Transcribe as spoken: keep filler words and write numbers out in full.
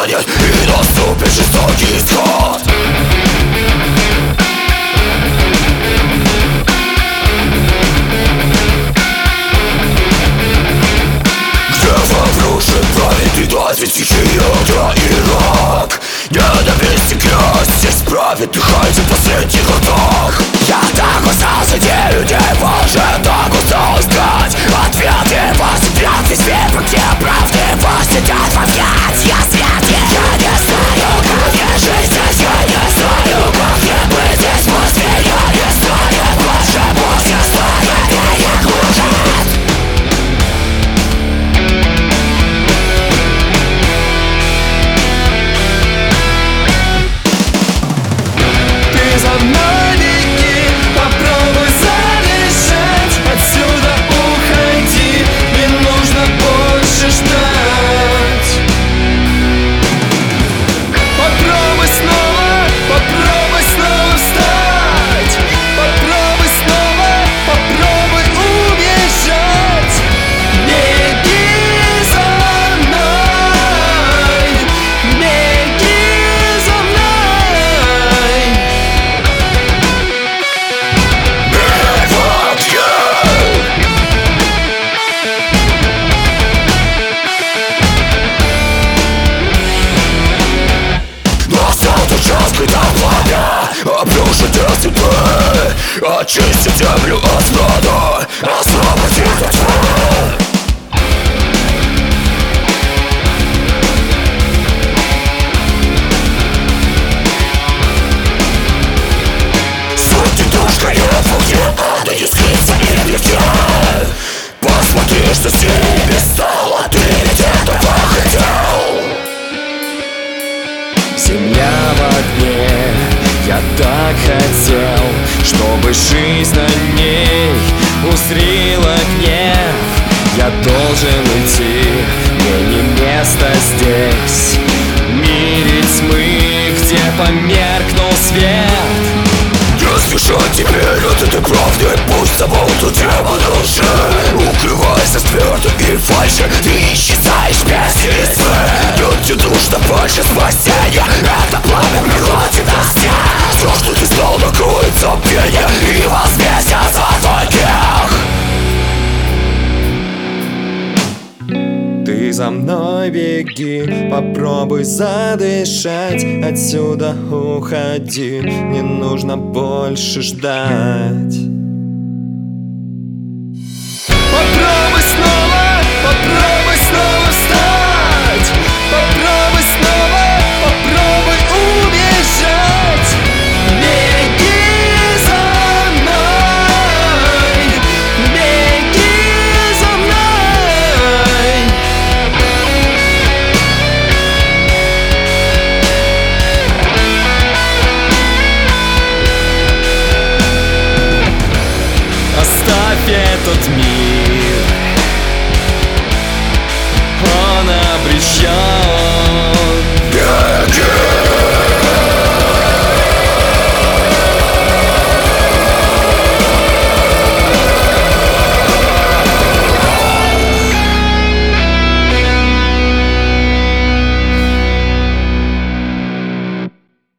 станет и наступит жестокий исход. Разрушит праведный двадцать стихия Ирак. Ненависть и грязь здесь правит, дыхайте в последних ртах. Я так устал за людей, боже, так устал искать ответы во себя, весь мир, где правды вас сидят в объять. Я святый, я не знаю, как я жить здесь, я не знаю, как мне быть здесь после. Я не знаю, больше пусть я станет, и я глушит. За мной беги, попробуй задышать, отсюда уходи, не нужно больше ждать. Попробуй снова, попробуй снова встать, попробуй снова, попробуй убежать. Беги за мной, беги за мной. Час, когда пламя обрушит цветы, очистит землю от смрада, освободит от тьмы. Сотни душ горят в огне, ада не скрыться и нигде. Посмотри, что с ними стало, ты ведь этого хотел. Земля в огне, я так хотел, чтобы жизнь на ней узрела гнев. Я должен уйти, мне не место здесь, в мире тьмы, где померкнул свет. Не сбежать теперь от этой правды, пусть забудут демоны лжи. Укрывайся с твердой и фальши, ты исчезаешь без искры. Нет, тебе нужно больше спасения, это пламя пригладит на стен. Все, что ты знал, накроет забвение и возмездие за твой грех. Ты за мной беги, попробуй задышать, отсюда уходи, не нужно больше ждать. Попробуй снова, попробуй снова встать, попробуй снова, попробуй убежать. Беги за мной, беги за мной. Оставь этот мир.